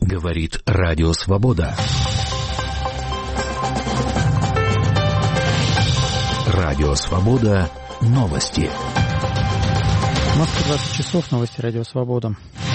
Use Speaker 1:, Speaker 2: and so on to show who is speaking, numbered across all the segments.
Speaker 1: Говорит Радио Свобода. Радио Свобода. Новости.
Speaker 2: В Москве 20 часов. Новости Радио Свобода.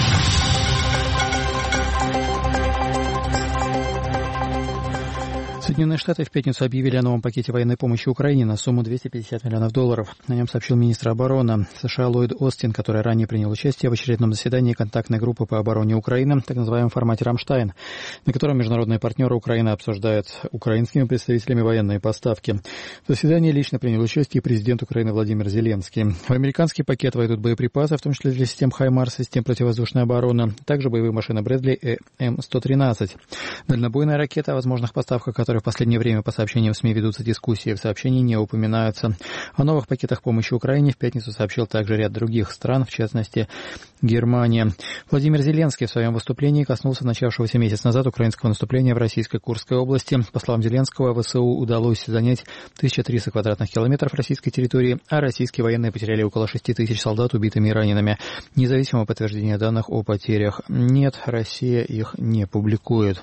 Speaker 2: Соединенные Штаты в пятницу объявили о новом пакете военной помощи Украине на сумму $250 миллионов. О нем сообщил министр обороны США Ллойд Остин, который ранее принял участие в очередном заседании контактной группы по обороне Украины, так называемом формате «Рамштайн», на котором международные партнеры Украины обсуждают украинскими представителями военные поставки. В заседании лично принял участие президент Украины Владимир Зеленский. В американский пакет войдут боеприпасы, в том числе для систем «Хаймарс», систем противовоздушной обороны, также боевые машины «Брэдли» и М113. Дальнобойная ракета, о возможных поставках которой в последнее время по сообщениям СМИ ведутся дискуссии, в сообщении не упоминаются. О новых пакетах помощи Украине в пятницу сообщил также ряд других стран, в частности Германия. Владимир Зеленский в своем выступлении коснулся начавшегося месяц назад украинского наступления в российской Курской области. По словам Зеленского, ВСУ удалось занять 1300 квадратных километров российской территории, а российские военные потеряли около 6000 солдат убитыми и ранеными. Независимого подтверждения данных о потерях нет, Россия их не публикует.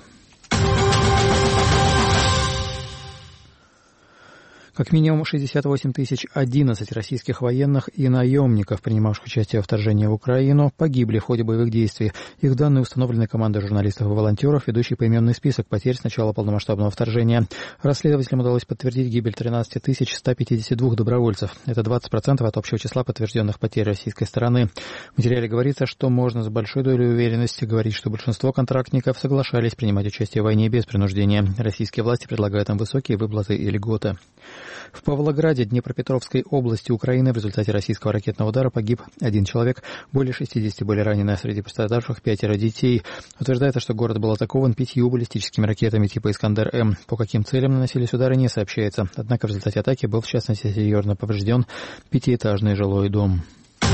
Speaker 2: Как минимум 68 011 российских военных и наемников, принимавших участие в вторжении в Украину, погибли в ходе боевых действий. Их данные установлены командой журналистов и волонтеров, ведущей поименный список потерь с начала полномасштабного вторжения. Расследователям удалось подтвердить гибель 13 152 добровольцев. Это 20% от общего числа подтвержденных потерь российской стороны. В материале говорится, что можно с большой долей уверенности говорить, что большинство контрактников соглашались принимать участие в войне без принуждения. Российские власти предлагают им высокие выплаты и льготы. В Павлограде, Днепропетровской области Украины в результате российского ракетного удара погиб 1 человек, более 60 были ранены, среди пострадавших 5 детей. Утверждается, что город был атакован 5 баллистическими ракетами типа «Искандер-М». По каким целям наносились удары, не сообщается. Однако в результате атаки был в частности серьезно поврежден 5-этажный жилой дом.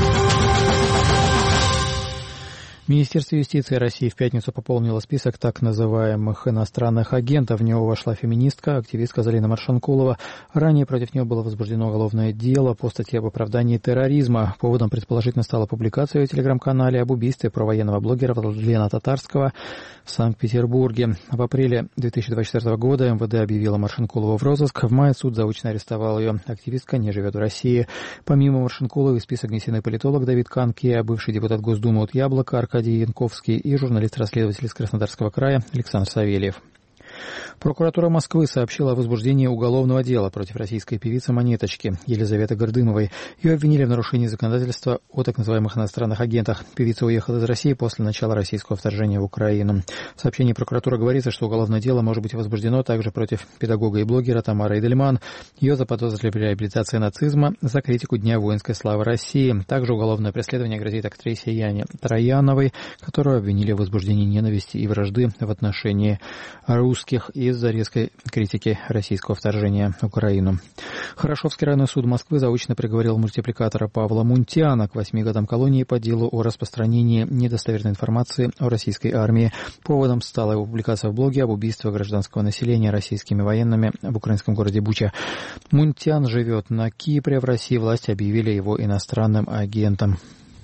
Speaker 2: Министерство юстиции России в пятницу пополнило список так называемых иностранных агентов. В него вошла феминистка, активистка Залина Маршанкулова. Ранее против нее было возбуждено уголовное дело по статье об оправдании терроризма. Поводом предположительно стала публикация в телеграм-канале об убийстве провоенного блогера Владлена Татарского в Санкт-Петербурге. В апреле 2024 года МВД объявила Маршанкулову в розыск. В мае суд заочно арестовал ее. Активистка не живет в России. Помимо Маршанкуловой в список внесены политолог Давид Канке, бывший депутат Госдумы от «Яблока» Аркадий Янковский и журналист-расследователь из Краснодарского края Александр Савельев. Прокуратура Москвы сообщила о возбуждении уголовного дела против российской певицы «Монеточки» Елизаветы Гордымовой. Ее обвинили в нарушении законодательства о так называемых иностранных агентах. Певица уехала из России после начала российского вторжения в Украину. В сообщении прокуратуры говорится, что уголовное дело может быть возбуждено также против педагога и блогера Тамары Эдельман. Ее заподозрили в реабилитации нацизма, за критику Дня воинской славы России. Также уголовное преследование грозит актрисе Яне Трояновой, которую обвинили в возбуждении ненависти и вражды в отношении русских из-за резкой критики российского вторжения в Украину. Хорошевский районный суд Москвы заочно приговорил мультипликатора Павла Мунтяна к 8 годам колонии по делу о распространении недостоверной информации о российской армии. Поводом стала его публикация в блоге об убийстве гражданского населения российскими военными в украинском городе Буча. Мунтян живет на Кипре. В России власти объявили его иностранным агентом.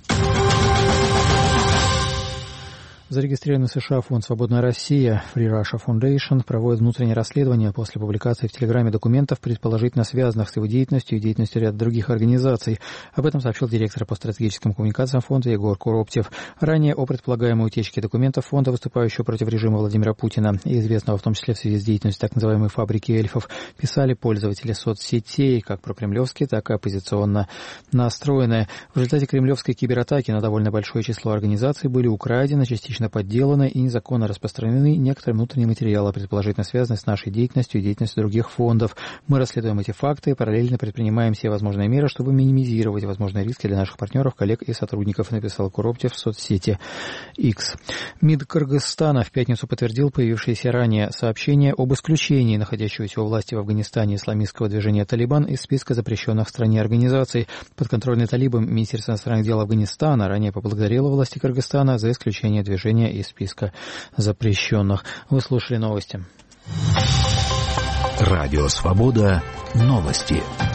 Speaker 2: Зарегистрированный в США фонд «Свободная Россия» Free Russia Foundation проводит внутреннее расследование после публикации в Телеграме документов, предположительно связанных с его деятельностью и деятельностью ряда других организаций. Об этом сообщил директор по стратегическим коммуникациям фонда Егор Куроптев. Ранее о предполагаемой утечке документов фонда, выступающего против режима Владимира Путина и известного в том числе в связи с деятельностью так называемой «фабрики эльфов», писали пользователи соцсетей, как прокремлевские, так и оппозиционно настроенные. В результате кремлевской кибератаки на довольно большое число организаций были украдены, частично подделаны и незаконно распространены некоторые внутренние материалы, предположительно связанные с нашей деятельностью и деятельностью других фондов. Мы расследуем эти факты и параллельно предпринимаем все возможные меры, чтобы минимизировать возможные риски для наших партнеров, коллег и сотрудников, написал Куроптев в соцсети X. МИД Кыргызстана в пятницу подтвердил появившееся ранее сообщение об исключении находящегося у власти в Афганистане исламистского движения «Талибан» из списка запрещенных в стране организаций. Подконтрольный талибам Министерство иностранных дел Афганистана ранее поблагодарило власти Кыргызстана за исключение движения из списка запрещенных. Вы слушали новости.
Speaker 1: Радио Свобода. Новости.